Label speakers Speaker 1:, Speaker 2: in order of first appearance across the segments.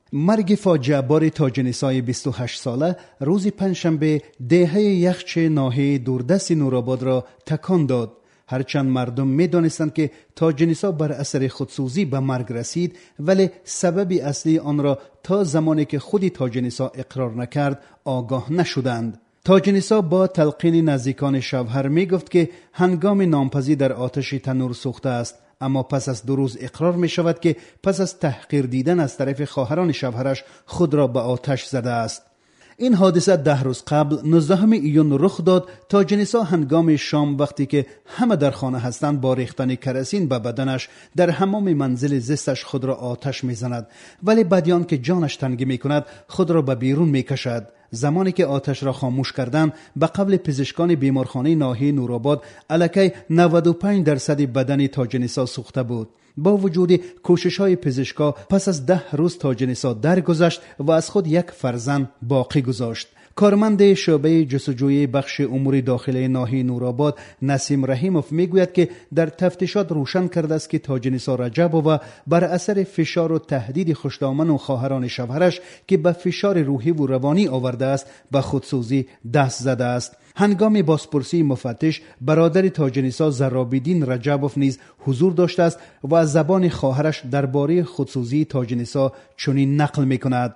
Speaker 1: مرگ فاجعه بار تاج نسای 28 ساله روز پنجشنبه دهه یخچ ناحیه دوردست نورآباد را تکان داد. هرچند مردم می دانستند که تاج نسا بر اثر خودسوزی به مرگ رسید، ولی سبب اصلی آن را تا زمانی که خود تاج نسا اقرار نکرد آگاه نشدند. تاج نسا با تلقین نزدیکان شوهر می گفت که هنگام نانپزی در آتش تنور سوخته است، اما پس از 2 روز اقرار می شود که پس از تحقیر دیدن از طرف خواهران شوهرش خود را به آتش زده است. این حادثه 10 روز قبل 19 ایون رخ داد. تاج نسا هنگام شام وقتی که همه در خانه هستند با ریختن کراسین به بدنش در حمام منزل زیستش خود را آتش می زند، ولی بعد که جانش تنگی می کند خود را به بیرون می کشد. زمانی که آتش را خاموش کردند به قبل پزشکان بیمارخانه ناحیه نورآباد الکی 95% بدن تاج نسا سوخته بود. با وجود کوشش‌های پزشکا پس از 10 روز تاج نسا درگذشت و از خود یک فرزند باقی گذاشت. کارمند شعبه جستجوی بخش امور داخلی ناحیه نورآباد نسیم رحیموف میگوید که در تفتیشات روشن کرده است که تاج نسا رجبووا بر اثر فشار و تهدید خوشدامن و خواهران شوهرش که به فشار روحی و روانی آورده است به خودسوزی دست زده است. هنگام بازپرسی مفتش برادر تاج نسا زرابیدین رجبوف نیز حضور داشته است و از زبان خواهرش درباره خودسوزی تاج نسا چنین نقل می‌کند.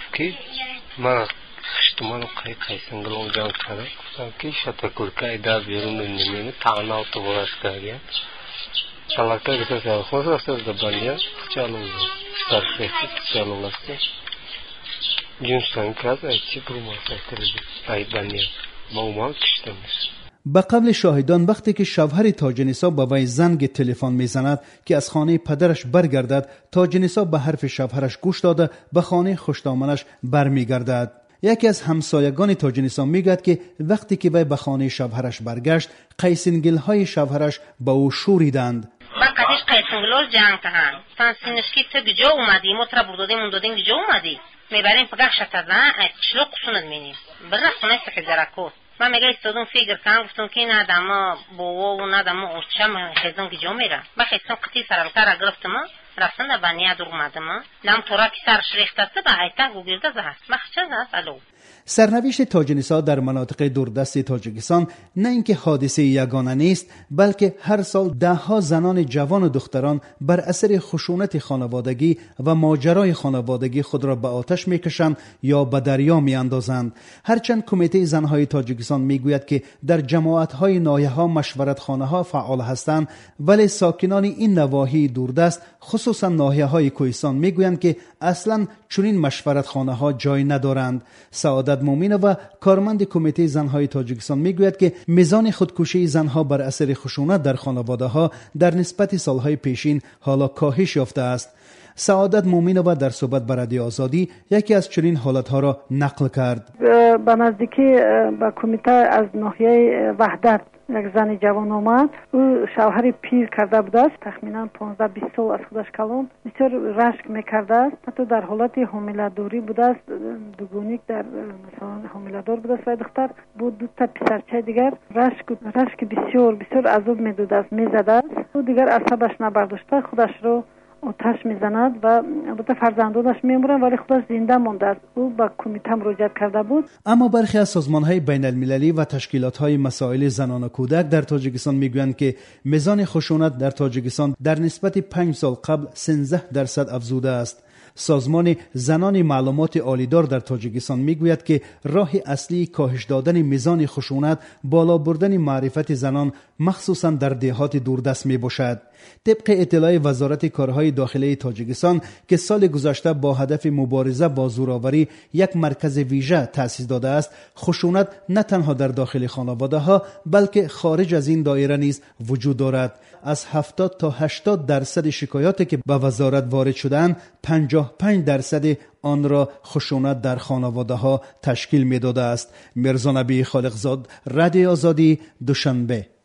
Speaker 2: احتمال قیسنگل اونجا کرده گفتم که شتکرکای دا بیرون نمیمه تعناو تو براش کردیم شلاکه گفته خوش رفته دبانیا چالو سرفیخی چالو لسته جنسان کرده چی پرومال کرده ایدانیا با اومال کشتمش.
Speaker 1: به قبل شاهدان وقتی که شوهر تاج نسا به وی زنگ تلفن میزند که از خانه پدرش برگردد، تاج نسا به حرف شوهرش گوش داده به خانه خوشدامنش برمیگردد. یکی از همسایگان تاج نسا میگوید که وقتی که وی به خانه شوهرش برگشت قیسنگل‌های شوهرش با او شوریدند.
Speaker 3: من قدیش قیسنگل‌ها جنگ تهن سنسینشکی تو گجا اومدی ما ترا بردادیم اون دادیم گجا اومدی میبریم پگاه شتزن چلو قسوند مینیم برا خونه سخی زرکوت. من میگه استادون فکر کنم گفتم که این آدما بوا و ندما اوچم خیزون گجا میره با خیزون قطی سرالکار گرفتم رفتن در بنیاد اومدم نام تورا کی سرش ریخته با ایتا گوگرده زهست مخچه زهست الو.
Speaker 1: سرنوشت تاج نسا در مناطق دوردست تاجیکستان نه اینکه حادثه یگانه نیست، بلکه هر سال 10 زنان جوان و دختران بر اثر خشونت خانوادگی و ماجرای خانوادگی خود را به آتش میکشند یا به دریا میاندازند. هرچند کمیته زنهای تاجیکستان میگوید که در جماعت‌های ناحیه‌ها مشورتخانه‌ها فعال هستند، ولی ساکنان این نواحی دوردست خصوصا ناحیه‌های کوهستان میگویند که اصلاً چنین مشورتخانه‌ها جای ندارند. سعادت مومینووا کارمند کمیته زنهای تاجیکستان میگوید که میزان خودکشی زنها بر اثر خشونت در خانواده‌ها در نسبت سالهای پیشین حالا کاهش یافته است. سعادت مومینووا در صحبت با رادیو آزادی یکی از چنین حالتها را نقل کرد.
Speaker 4: به نزدیکی با کمیته از ناحیه وحدت یک زن جوان آمد. او شوهر پیر کرده بود است، تخمینا 15-20 سال از خودش کلان، بسیار رشک میکرده است، حتی در حالت حامله‌داری بود است، دوگونیک در مثلا حامله‌دار بود است و دختر بود 2 تا پسرچه دیگر. رشک بسیار عذاب میداد است، میزد است. او دیگر عصبش نبرداشته خودش رو آتش میزند و البته فرزندانش میمورند، ولی خودش زنده مانده است. او به کمیته مراجعه کرده بود.
Speaker 1: اما برخی از سازمان‌های بین‌المللی و تشکیلات‌های مسائل زنان و کودک در تاجیکستان میگویند که میزان خشونت در تاجیکستان در نسبت 5 سال قبل 13% افزوده است. سازمان زنان معلومات عالیدار در تاجیکستان میگوید که راه اصلی کاهش دادن میزان خشونت بالا بردن معرفت زنان مخصوصا در دهات دوردست می باشد. طبق اطلاع وزارت کارهای داخلی تاجیکستان که سال گذشته با هدف مبارزه با زورآوری یک مرکز ویژه تأسیس داده است، خشونت نه تنها در داخل خانواده ها بلکه خارج از این دایره نیز وجود دارد. از 70 تا 80% شکایاتی که به وزارت وارد شدند 55% آن را خشونت در خانواده ها تشکیل می داده است. مرزا نبی خالقزاد، رادیو آزادی، دوشنبه.